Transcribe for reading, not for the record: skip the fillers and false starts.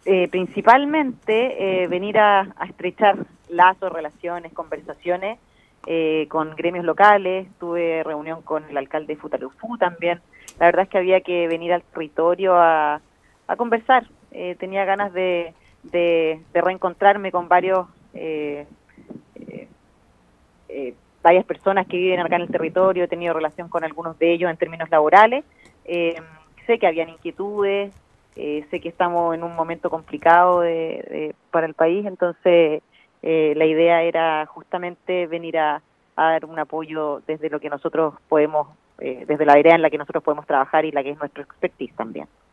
Principalmente venir a estrechar lazos, relaciones, conversaciones con gremios locales. Tuve reunión con el alcalde de Futaleufú también. La verdad es que había que venir al territorio a conversar. Tenía ganas de reencontrarme con eh, eh, varias personas que viven acá en el territorio. He tenido relación con algunos de ellos en términos laborales. Eh, Sé que habían inquietudes, sé que estamos en un momento complicado para el país, entonces la idea era justamente venir a dar un apoyo desde lo que nosotros podemos, desde la área en la que nosotros podemos trabajar y la que es nuestro expertise también.